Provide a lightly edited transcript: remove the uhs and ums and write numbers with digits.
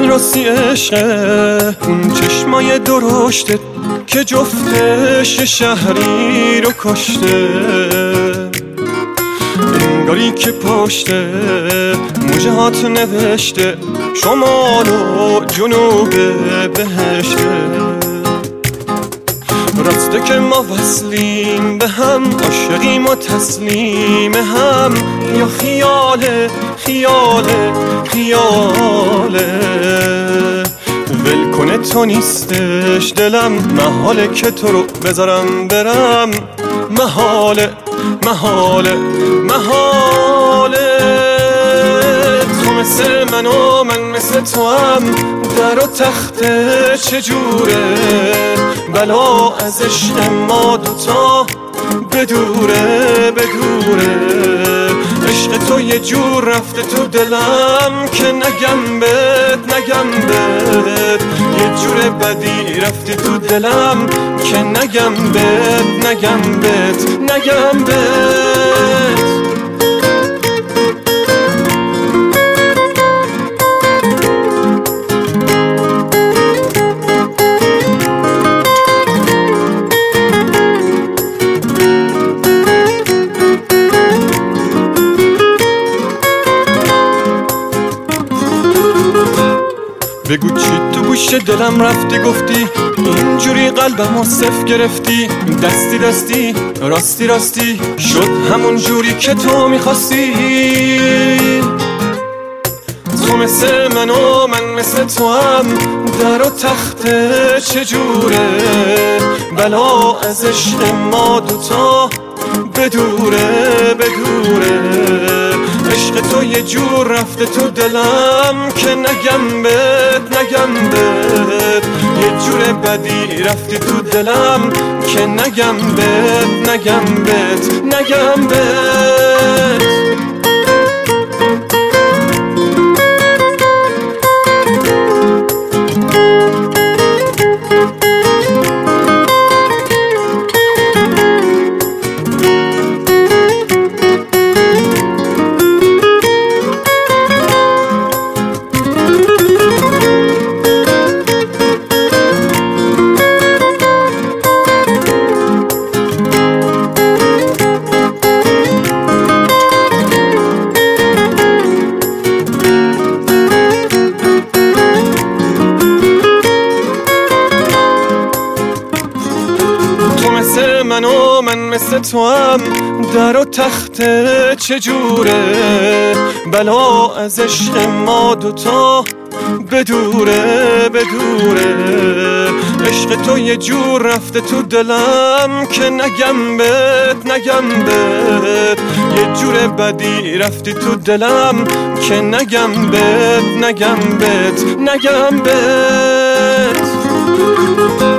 راستی عشقه اون چشمای درشته که جفتش شهری رو کشته، انگاری که پشته موجهات نوشته شمال و جنوب بهشته. راسته که ما وصلیم به هم، عاشقیم و تسلیم هم، یا خیاله خیاله خیاله ول کنه تو نیستش دلم، محاله که تو رو بذارم برم، محاله محاله محاله. تو مثل من و من مثل تو هم، در و تخته چجوره، بلا از عشق ما دوتا بدوره بدوره. عشق تو یه جور رفته تو دلم که نگم بهت نگم بهت، یه جور بدی رفتی تو دلم که نگم بهت نگم بهت نگم بهت. بگو چی تو گوش دلم رفتی گفتی، اینجوری قلبمو صف گرفتی، دستی دستی راستی راستی شد همون جوری که تو میخواستی. تو مثل من و من مثل تو هم، در و تخته چجوره، بلا از عشق ما دوتا بدوره بدوره. عشق تو یه جور رفته تو دلم که نگم بهت نگم بهت، یه جور بدی رفتی تو دلم که نگم بهت نگم بهت نگم بهت. من و من مثل تو هم، در و تخته چجوره، بلا از عشق ما دوتا بدوره بدوره. عشق تو یه جور رفته تو دلم که نگم بهت نگم بهت، یه جور بدی رفتی تو دلم که نگم بهت نگم بهت نگم بهت.